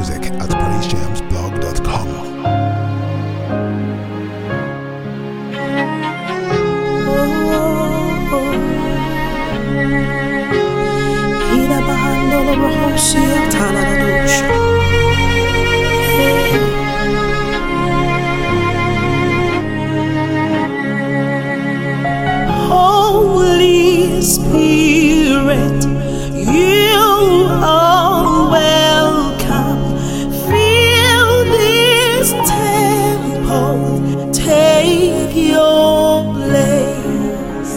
music at praisejamsblog.com. Holy Spirit, you are welcome. Fill this temple, take your place.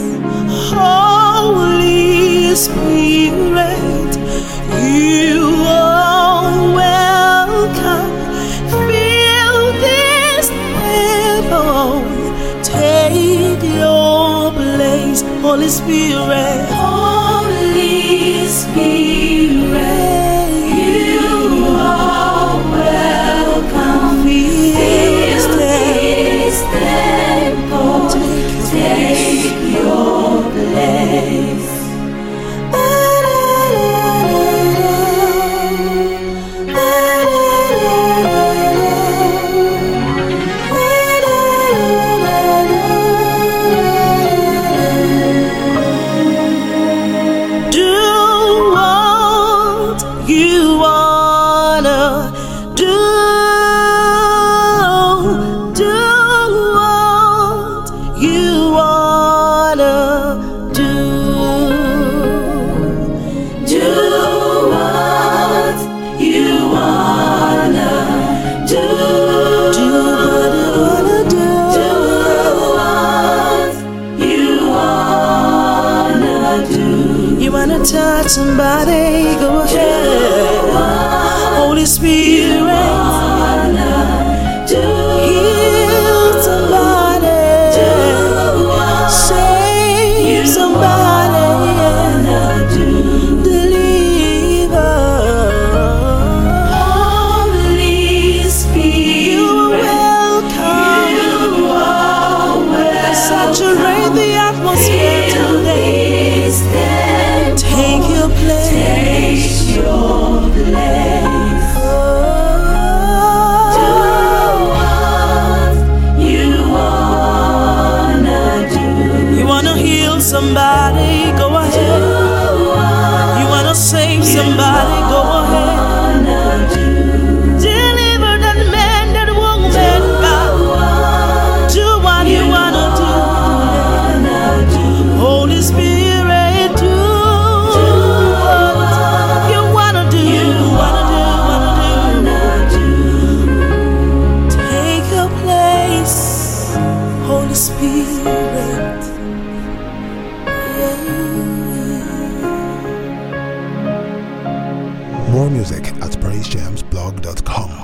Holy Spirit, you are welcome. Fill this temple, take your place. Holy Spirit, Holy Spirit, you are welcome. Fill this temple, take your place. Touch somebody, go ahead. Holy Spirit, heal somebody, save somebody, deliver. Holy Spirit, you are welcome. Saturate the atmosphere today. Take your place. Take your place. Do what you wanna do. You wanna heal somebody? Go ahead. You wanna save somebody? Go ahead. Deliver that man, that woman, God. Do what you wanna do. Holy Spirit. Holy Spirit, More music at praisejamsblog.com.